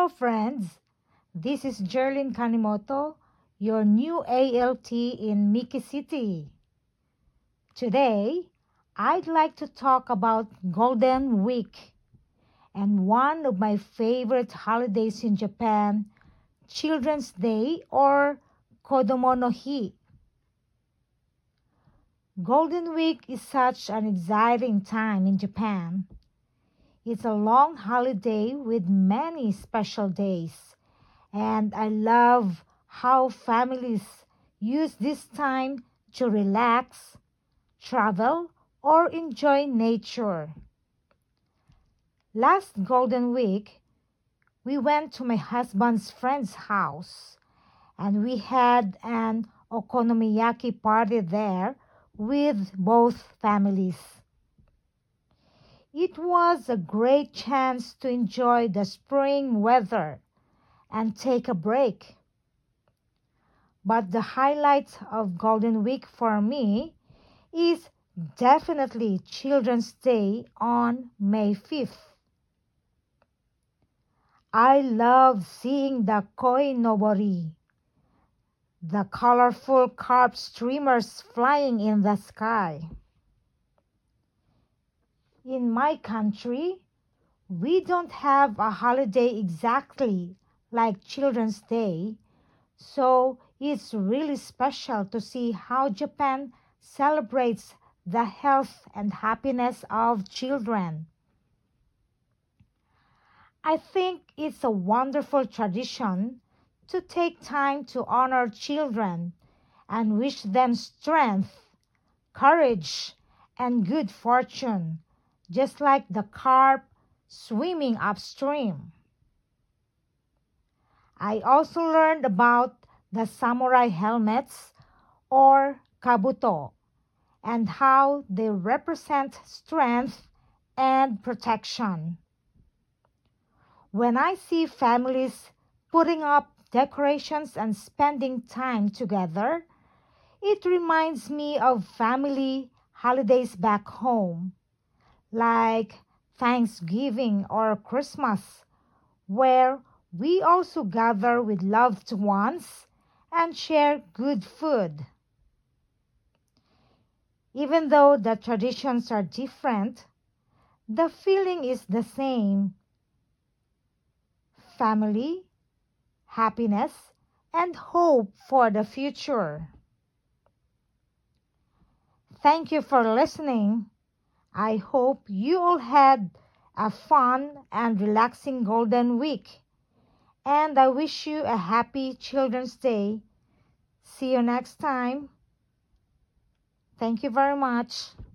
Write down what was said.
friends. This is Jerlyn Kanimoto, your new ALT in Miki City. Today, I'd like to talk about Golden Week and one of my favorite holidays in Japan, Children's Day or Kodomo no Hi. Golden Week is such an exciting time in Japan. It's a long holiday with many special days, and I love how families use this time to relax, travel, or enjoy nature. Last Golden Week, we went to my husband's friend's house, and we had an okonomiyaki party there with both families. It was a great chance to enjoy the spring weather and take a break. But the highlight of Golden Week for me is definitely Children's Day on May 5th. I love seeing the koi nobori, the colorful carp streamers flying in the sky. In my country, we don't have a holiday exactly like Children's Day, so it's really special to see how Japan celebrates the health and happiness of children. I think it's a wonderful tradition to take time to honor children and wish them strength, courage, and good fortune, just like the carp swimming upstream. I also learned about the samurai helmets or kabuto and how they represent strength and protection. When I see families putting up decorations and spending time together, it reminds me of family holidays back home, like Thanksgiving or Christmas, where we also gather with loved ones and share good food. Even though the traditions are different, the feeling is the same: family, happiness, and hope for the future. Thank you for listening. I hope you all had a fun and relaxing Golden Week, and I wish you a happy Children's Day. See you next time. Thank you very much.